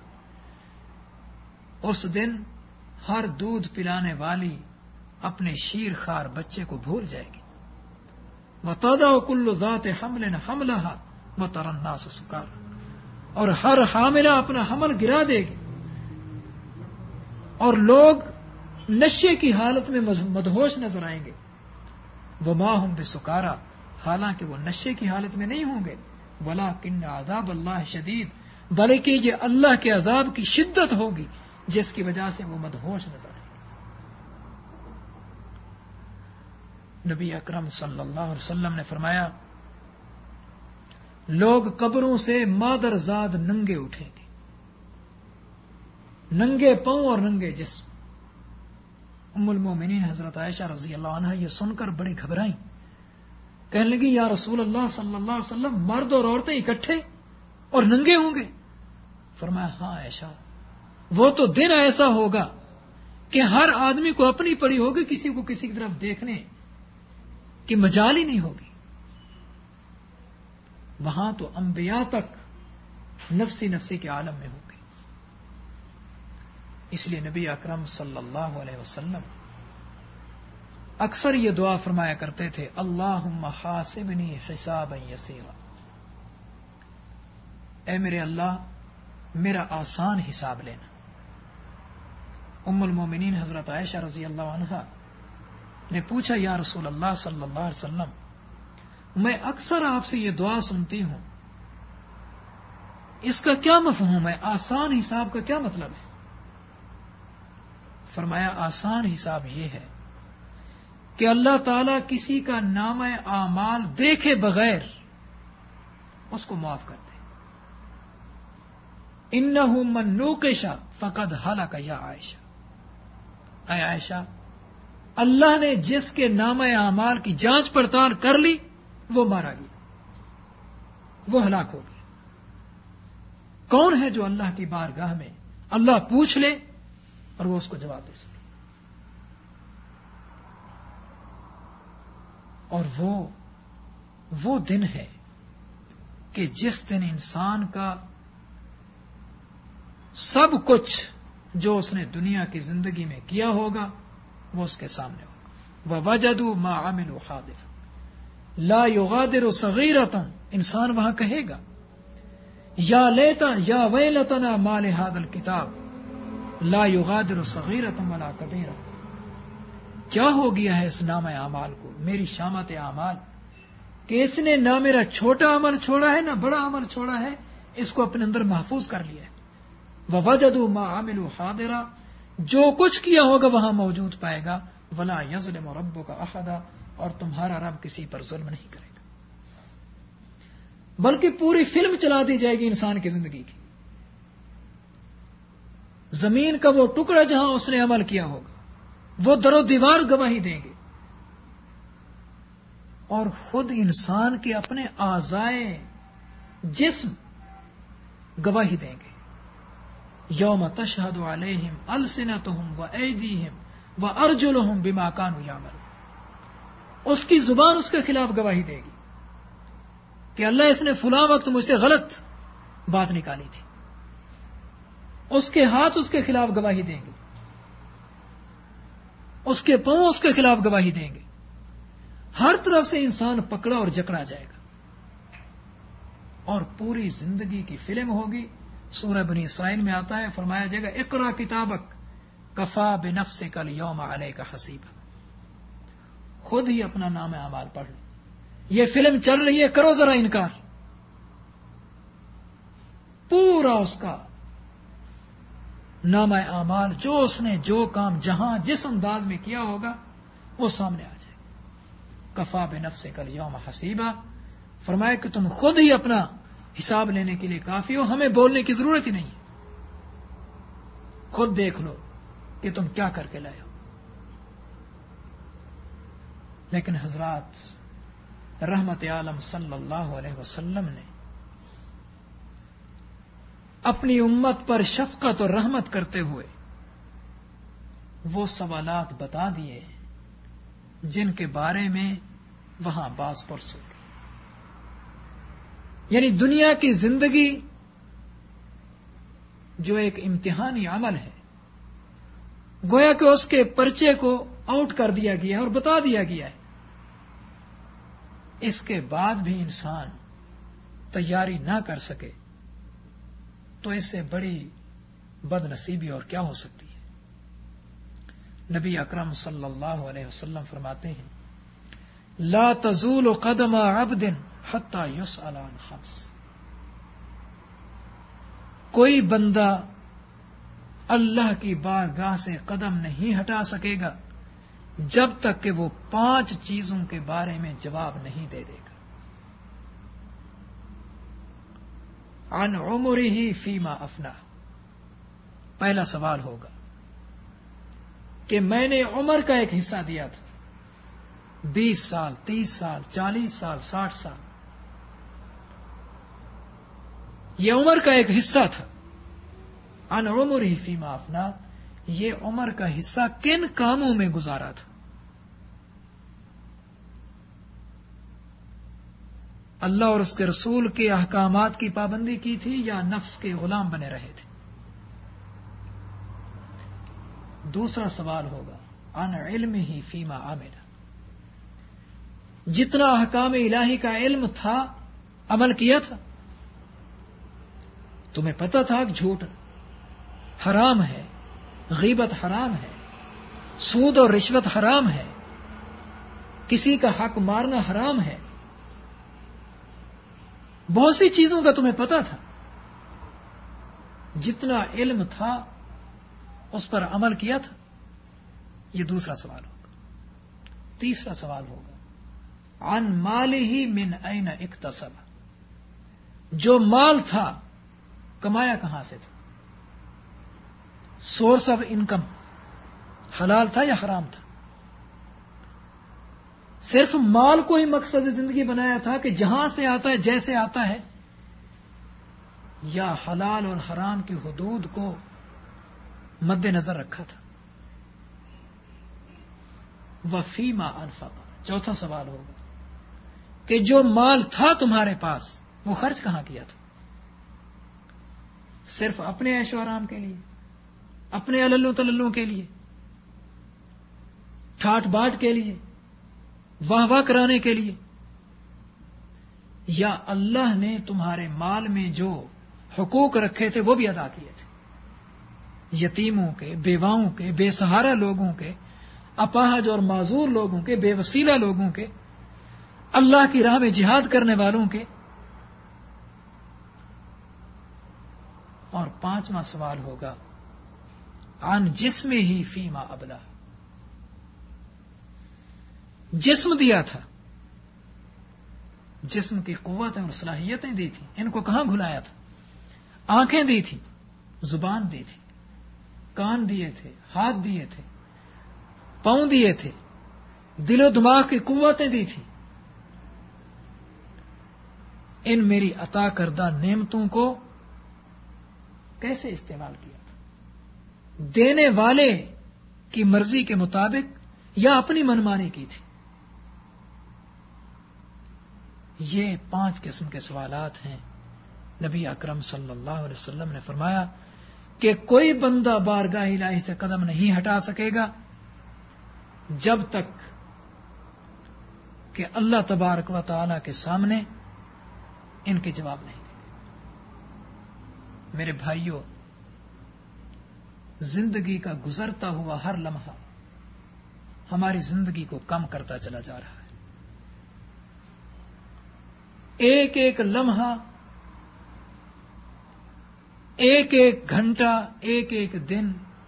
اس دن ہر دودھ پلانے والی اپنے شیر خوار بچے کو بھول جائے گی۔ وتضع کل ذات حمل حملها وترى الناس سکارى، اور ہر حاملہ اپنا حمل گرا دے گی، اور لوگ نشے کی حالت میں مدہوش نظر آئیں گے۔ وما هم بسکارى، حالانکہ وہ نشے کی حالت میں نہیں ہوں گے۔ ولکن عذاب اللہ شدید، بلکہ یہ اللہ کے عذاب کی شدت ہوگی جس کی وجہ سے وہ مدہوش نظر آئیں گے۔ نبی اکرم صلی اللہ علیہ وسلم نے فرمایا لوگ قبروں سے مادرزاد ننگے اٹھیں گے، ننگے پاؤں اور ننگے جسم۔ ام المومنین حضرت عائشہ رضی اللہ عنہا یہ سن کر بڑی گھبرائیں، کہنے لگی یا رسول اللہ صلی اللہ علیہ وسلم، مرد اور عورتیں اکٹھے اور ننگے ہوں گے؟ فرمایا ہاں عائشہ، وہ تو دن ایسا ہوگا کہ ہر آدمی کو اپنی پڑی ہوگی، کسی کو کسی کی طرف دیکھنے کی مجال ہی نہیں ہوگی۔ وہاں تو انبیاء تک نفسی نفسی کے عالم میں ہوں گے۔ اس لیے نبی اکرم صلی اللہ علیہ وسلم اکثر یہ دعا فرمایا کرتے تھے اللہم حاسبنی حسابا یسیرا، اے میرے اللہ میرا آسان حساب لینا۔ ام المومنین حضرت عائشہ رضی اللہ عنہا نے پوچھا یا رسول اللہ صلی اللہ علیہ وسلم، میں اکثر آپ سے یہ دعا سنتی ہوں، اس کا کیا مفہوم ہے؟ آسان حساب کا کیا مطلب ہے؟ فرمایا آسان حساب یہ ہے کہ اللہ تعالیٰ کسی کا نامہ اعمال دیکھے بغیر اس کو معاف کر دے۔ انہ من نوقش فقد ہلک یا عائشہ، اے عائشہ اللہ نے جس کے نامہ اعمال کی جانچ پڑتال کر لی وہ مارا گیا، وہ ہلاک ہو گیا۔ کون ہے جو اللہ کی بارگاہ میں اللہ پوچھ لے اور وہ اس کو جواب دے سکے؟ اور وہ دن ہے کہ جس دن انسان کا سب کچھ جو اس نے دنیا کی زندگی میں کیا ہوگا وہ اس کے سامنے ہوگا. وَوَجَدُوا مَا عَمِلُوا حَاضِرًا لَا يُغَادِرُ صَغِيرَةً. انسان وہاں کہے گا یا لیتا یا ویلتنا ما لهذا الكتاب لا يغادر صغیرة ولا کبیرہ. کیا ہو گیا ہے اس نام اعمال کو، میری شامت اعمال، کہ اس نے نہ میرا چھوٹا عمل چھوڑا ہے نہ بڑا عمل چھوڑا ہے، اس کو اپنے اندر محفوظ کر لیا ہے. وَوَجَدُوا مَا عَمِلُوا حَاضِرًا. جو کچھ کیا ہوگا وہاں موجود پائے گا. وَلَا يَظْلِمُ رَبُّكَ أَحَدًا. اور تمہارا رب کسی پر ظلم نہیں کرے گا، بلکہ پوری فلم چلا دی جائے گی انسان کی زندگی کی. زمین کا وہ ٹکڑا جہاں اس نے عمل کیا ہوگا وہ در و دیوار گواہی دیں گے، اور خود انسان کے اپنے اعضائے جسم گواہی دیں گے. یوم تشہد علیہم السنتہم وایدیہم وارجلہم بما کانوا یعملون. اس کی زبان اس کے خلاف گواہی دے گی کہ اللہ اس نے فلاں وقت مجھ سے غلط بات نکالی تھی. اس کے ہاتھ اس کے خلاف گواہی دیں گے، اس کے پاؤں اس کے خلاف گواہی دیں گے. ہر طرف سے انسان پکڑا اور جکڑا جائے گا، اور پوری زندگی کی فلم ہوگی. سورہ بنی اسرائیل میں آتا ہے، فرمایا جائے گا اقرا کتابک کفا بنفسک الیوم علیک حسیبا. خود ہی اپنا نام اعمال پڑھ لو، یہ فلم چل رہی ہے، کرو ذرا انکار. پورا اس کا نام اعمال، جو اس نے جو کام جہاں جس انداز میں کیا ہوگا وہ سامنے آ جائے. کفا بنفسک الیوم حسیبا. فرمایا کہ تم خود ہی اپنا حساب لینے کے لیے کافی ہو، ہمیں بولنے کی ضرورت ہی نہیں. خود دیکھ لو کہ تم کیا کر کے لائے ہو. لیکن حضرات رحمت عالم صلی اللہ علیہ وسلم نے اپنی امت پر شفقت اور رحمت کرتے ہوئے وہ سوالات بتا دیے جن کے بارے میں وہاں باز پرس ہوگی. یعنی دنیا کی زندگی جو ایک امتحانی عمل ہے، گویا کہ اس کے پرچے کو آؤٹ کر دیا گیا ہے اور بتا دیا گیا ہے. اس کے بعد بھی انسان تیاری نہ کر سکے تو اس سے بڑی بد نصیبی اور کیا ہو سکتی ہے. نبی اکرم صلی اللہ علیہ وسلم فرماتے ہیں لا تزول قدم عبد حتی یسأل عن خمس. کوئی بندہ اللہ کی بارگاہ سے قدم نہیں ہٹا سکے گا جب تک کہ وہ 5 چیزوں کے بارے میں جواب نہیں دے دے گا. عن عمرہ فیما افنا. پہلا سوال ہوگا کہ میں نے عمر کا ایک حصہ دیا تھا، 20 سال 30 سال 40 سال 60 سال، یہ عمر کا ایک حصہ تھا. عن عمرہ فیما افنا، یہ عمر کا حصہ کن کاموں میں گزارا تھا. اللہ اور اس کے رسول کے احکامات کی پابندی کی تھی یا نفس کے غلام بنے رہے تھے. دوسرا سوال ہوگا عن علمہ فیما عمل. جتنا احکام الہی کا علم تھا عمل کیا تھا. تمہیں پتہ تھا کہ جھوٹ حرام ہے، غیبت حرام ہے، سود اور رشوت حرام ہے، کسی کا حق مارنا حرام ہے. بہت سی چیزوں کا تمہیں پتہ تھا. جتنا علم تھا اس پر عمل کیا تھا. یہ دوسرا سوال ہوگا. تیسرا سوال ہوگا عن مالہ من این اکتسب. جو مال تھا کمایا کہاں سے تھا؟ سورس آف انکم حلال تھا یا حرام تھا؟ صرف مال کو ہی مقصد زندگی بنایا تھا کہ جہاں سے آتا ہے جیسے آتا ہے، یا حلال اور حرام کی حدود کو مد نظر رکھا تھا؟ وفیما انفق. چوتھا سوال ہوگا کہ جو مال تھا تمہارے پاس وہ خرچ کہاں کیا تھا؟ صرف اپنے عیش و آرام کے لیے، اپنے عللوں تللوں کے لیے، ٹھاٹ باٹ کے لیے، واہ واہ کرانے کے لیے، یا اللہ نے تمہارے مال میں جو حقوق رکھے تھے وہ بھی ادا کیے تھے، یتیموں کے، بیواؤں کے، بے سہارا لوگوں کے، اپاہج اور معذور لوگوں کے، بے وسیلہ لوگوں کے، اللہ کی راہ میں جہاد کرنے والوں کے۔ اور 5واں سوال ہوگا عن جسم ہی فیما ابلا، جسم دیا تھا، جسم کی قوتیں اور صلاحیتیں دی تھی، ان کو کہاں بھلایا تھا؟ آنکھیں دی تھی، زبان دی تھی، کان دیے تھے، ہاتھ دیے تھے، پاؤں دیے تھے، دل و دماغ کی قوتیں دی تھی، ان میری عطا کردہ نعمتوں کو کیسے استعمال کیا تھا؟ دینے والے کی مرضی کے مطابق یا اپنی منمانی کی تھی؟ یہ 5 قسم کے سوالات ہیں۔ نبی اکرم صلی اللہ علیہ وسلم نے فرمایا کہ کوئی بندہ بارگاہ الہی سے قدم نہیں ہٹا سکے گا جب تک کہ اللہ تبارک و تعالی کے سامنے ان کے جواب نہیں دے گا۔ میرے بھائیوں، زندگی کا گزرتا ہوا ہر لمحہ ہماری زندگی کو کم کرتا چلا جا رہا ہے۔ ایک ایک لمحہ، ایک ایک گھنٹہ، ایک ایک دن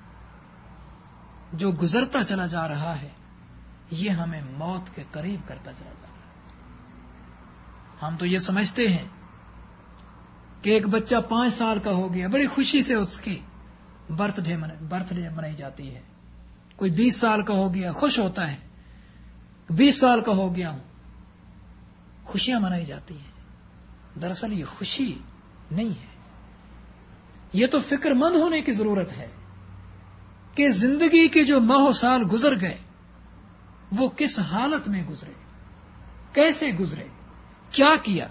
جو گزرتا چلا جا رہا ہے یہ ہمیں موت کے قریب کرتا چلا جا رہا ہے۔ ہم تو یہ سمجھتے ہیں کہ ایک بچہ 5 سال کا ہو گیا، بڑی خوشی سے اس کی برتھ ڈے منائی جاتی ہے۔ کوئی 20 سال کا ہو گیا، خوش ہوتا ہے، 20 سال کا ہو گیا ہوں، خوشیاں منائی جاتی ہیں۔ دراصل یہ خوشی نہیں ہے، یہ تو فکر مند ہونے کی ضرورت ہے کہ زندگی کے جو ماہ و سال گزر گئے وہ کس حالت میں گزرے، کیسے گزرے، کیا کیا۔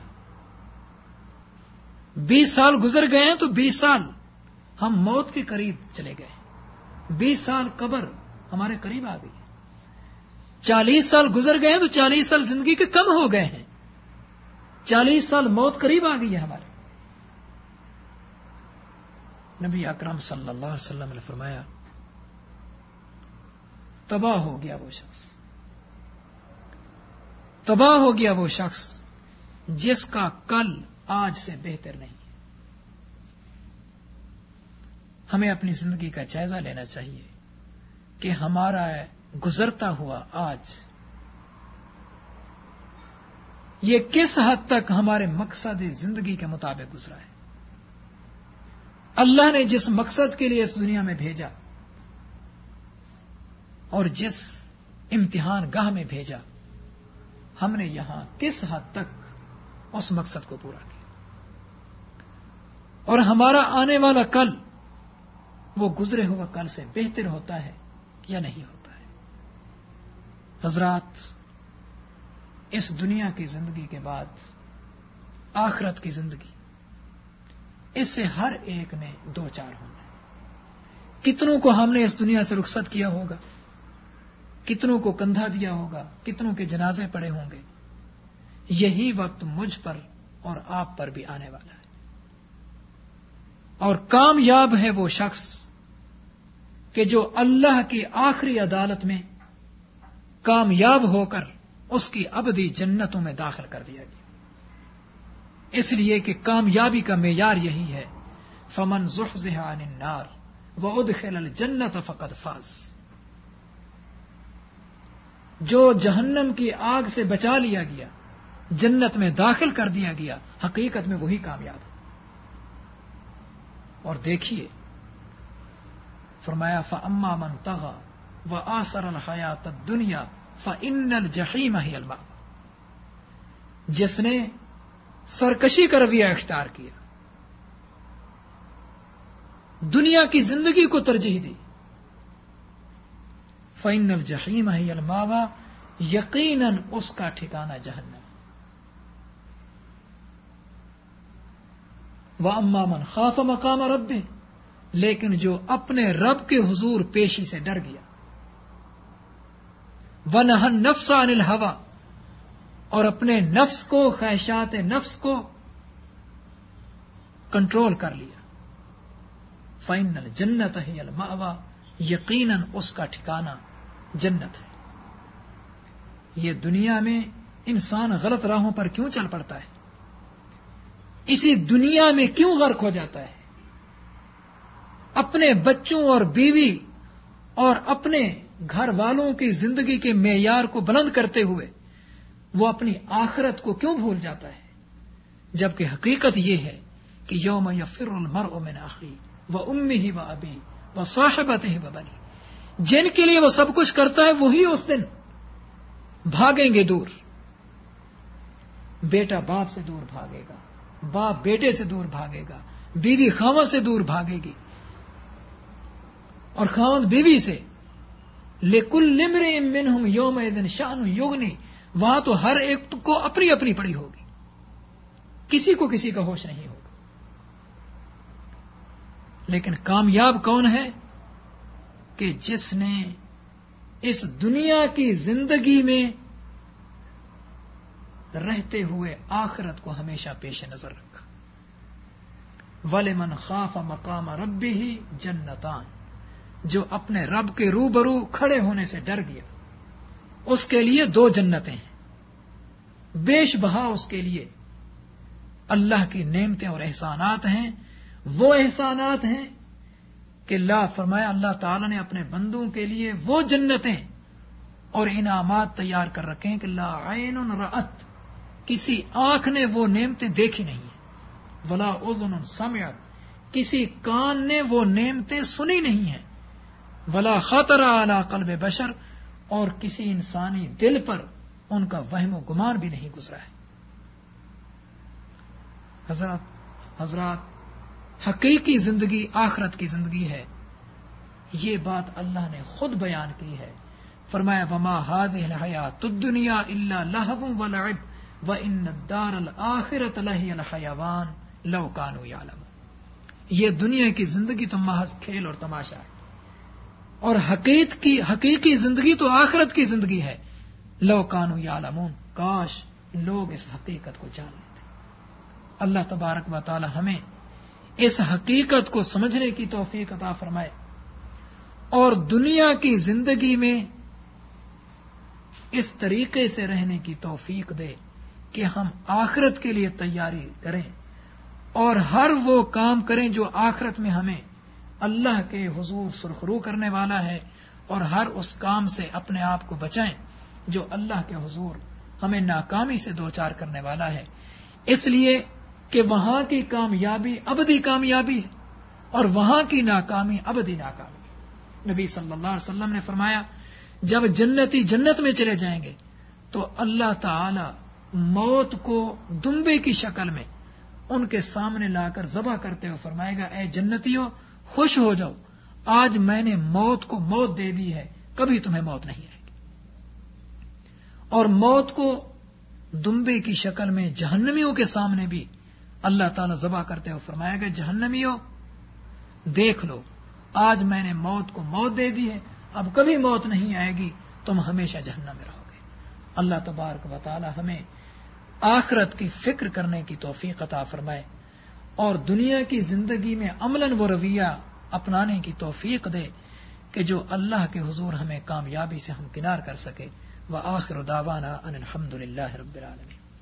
20 سال گزر گئے ہیں تو 20 سال ہم موت کے قریب چلے گئے، 20 سال قبر ہمارے قریب آ گئی، 40 سال گزر گئے ہیں تو 40 سال زندگی کے کم ہو گئے ہیں، 40 سال موت قریب آ گئی ہے ہمارے۔ نبی اکرم صلی اللہ علیہ وسلم نے فرمایا تباہ ہو گیا وہ شخص، تباہ ہو گیا وہ شخص جس کا کل آج سے بہتر نہیں ہے۔ ہمیں اپنی زندگی کا جائزہ لینا چاہیے کہ ہمارا گزرتا ہوا آج یہ کس حد تک ہمارے مقصد زندگی کے مطابق گزرا ہے۔ اللہ نے جس مقصد کے لیے اس دنیا میں بھیجا اور جس امتحان گاہ میں بھیجا، ہم نے یہاں کس حد تک اس مقصد کو پورا کیا، اور ہمارا آنے والا کل وہ گزرے ہوا کل سے بہتر ہوتا ہے یا نہیں ہوتا ہے۔ حضرات، اس دنیا کی زندگی کے بعد آخرت کی زندگی، اس سے ہر ایک نے 2 چار ہونا ہے۔ کتنوں کو ہم نے اس دنیا سے رخصت کیا ہوگا، کتنوں کو کندھا دیا ہوگا، کتنوں کے جنازے پڑے ہوں گے۔ یہی وقت مجھ پر اور آپ پر بھی آنے والا ہے، اور کامیاب ہے وہ شخص کہ جو اللہ کی آخری عدالت میں کامیاب ہو کر اس کی ابدی جنتوں میں داخل کر دیا گیا۔ اس لیے کہ کامیابی کا معیار یہی ہے، فمن زحزح عن النار وادخل الجنت فقد فاز۔ جو جہنم کی آگ سے بچا لیا گیا، جنت میں داخل کر دیا گیا، حقیقت میں وہی کامیاب ہے۔ اور دیکھیے، فرمایا فَأَمَّا مَنْ طَغَى وَآثَرَ الْحَيَاةَ الدُّنْيَا فَإِنَّ الْجَحِيمَ هِيَ الْمَأْوَىٰ۔ جس نے سرکشی کا رویہ اختیار کیا، دنیا کی زندگی کو ترجیح دی، فَإِنَّ الْجَحِيمَ هِيَ الْمَأْوَىٰ، یقیناً اس کا ٹھکانہ جہنم۔ وَأَمَّا مَنْ خَافَ مَقَامَ رَبِّهِ، لیکن جو اپنے رب کے حضور پیشی سے ڈر گیا، وَنَهَى النَّفْسَ عَنِ الْهَوَىٰ، اور اپنے نفس کو، خواہشات نفس کو کنٹرول کر لیا، فَإِنَّ الْجَنَّةَ هِيَ الْمَأْوَىٰ، یقیناً اس کا ٹھکانہ جنت ہے۔ یہ دنیا میں انسان غلط راہوں پر کیوں چل پڑتا ہے؟ اسی دنیا میں کیوں غرق ہو جاتا ہے؟ اپنے بچوں اور بیوی اور اپنے گھر والوں کی زندگی کے معیار کو بلند کرتے ہوئے وہ اپنی آخرت کو کیوں بھول جاتا ہے؟ جبکہ حقیقت یہ ہے کہ یوم یفر المرء من اخیہ وامہ وابیہ وصاحبتہ وبنیہ، جن کے لیے وہ سب کچھ کرتا ہے وہی اس دن بھاگیں گے دور۔ بیٹا باپ سے دور بھاگے گا، باپ بیٹے سے دور بھاگے گا، بیوی خاوند سے دور بھاگے گی، اور خاوند بیوی سے۔ لِكُلِّ امْرِئٍ مِّنْهُمْ يَوْمَئِذٍ شَأْنٌ يُغْنِي، وہاں تو ہر ایک کو اپنی اپنی پڑی ہوگی، کسی کو کسی کا ہوش نہیں ہوگا۔ لیکن کامیاب کون ہے؟ کہ جس نے اس دنیا کی زندگی میں رہتے ہوئے آخرت کو ہمیشہ پیش نظر رکھا۔ وَلِمَنْ خَافَ مَقَامَ رَبِّهِ جَنَّتَانِ، جو اپنے رب کے روبرو کھڑے ہونے سے ڈر گیا، اس کے لیے دو جنتیں ہیں، بیش بہا اس کے لیے اللہ کی نعمتیں اور احسانات ہیں۔ وہ احسانات ہیں کہ فرمایا اللہ تعالی نے اپنے بندوں کے لیے وہ جنتیں اور انعامات تیار کر رکھے ہیں کہ لا عین رأت، کسی آنکھ نے وہ نعمتیں دیکھی نہیں ہیں، ولا اذن سمعت، کسی کان نے وہ نعمتیں سنی نہیں ہیں، ولا خطر علی قلب بشر، اور کسی انسانی دل پر ان کا وہم و گمان بھی نہیں گزرا ہے۔ حضرات، حقیقی زندگی آخرت کی زندگی ہے، یہ بات اللہ نے خود بیان کی ہے۔ فرمایا وما هذه الحیات الدنیا الا لہو ولعب وان الدار الآخرۃ لہی الحیوان لو کانوا یعلمون، یہ دنیا کی زندگی تو محض کھیل اور تماشا ہے، اور حقیقی زندگی تو آخرت کی زندگی ہے۔ لو کانوا یعلمون، کاش لوگ اس حقیقت کو جان لیتے۔ اللہ تبارک و تعالی ہمیں اس حقیقت کو سمجھنے کی توفیق عطا فرمائے، اور دنیا کی زندگی میں اس طریقے سے رہنے کی توفیق دے کہ ہم آخرت کے لیے تیاری کریں اور ہر وہ کام کریں جو آخرت میں ہمیں اللہ کے حضور سرخرو کرنے والا ہے، اور ہر اس کام سے اپنے آپ کو بچائیں جو اللہ کے حضور ہمیں ناکامی سے دوچار کرنے والا ہے، اس لیے کہ وہاں کی کامیابی ابدی کامیابی ہے اور وہاں کی ناکامی ابدی ناکامی ہے۔ نبی صلی اللہ علیہ وسلم نے فرمایا جب جنتی جنت میں چلے جائیں گے تو اللہ تعالی موت کو دمبے کی شکل میں ان کے سامنے لا کر ذبح کرتے ہوئے فرمائے گا اے جنتیوں خوش ہو جاؤ، آج میں نے موت کو موت دے دی ہے، کبھی تمہیں موت نہیں آئے گی۔ اور موت کو دمبے کی شکل میں جہنمیوں کے سامنے بھی اللہ تعالیٰ ذبح کرتے ہوئے فرمائے گا جہنمیوں دیکھ لو، آج میں نے موت کو موت دے دی ہے، اب کبھی موت نہیں آئے گی، تم ہمیشہ جہنم میں رہو گے۔ اللہ تبارک و تعالی ہمیں آخرت کی فکر کرنے کی توفیق عطا فرمائے اور دنیا کی زندگی میں عملاً وہ رویہ اپنانے کی توفیق دے کہ جو اللہ کے حضور ہمیں کامیابی سے ہمکنار کر سکے۔ وآخر دعوانا ان الحمد للہ رب العالمین۔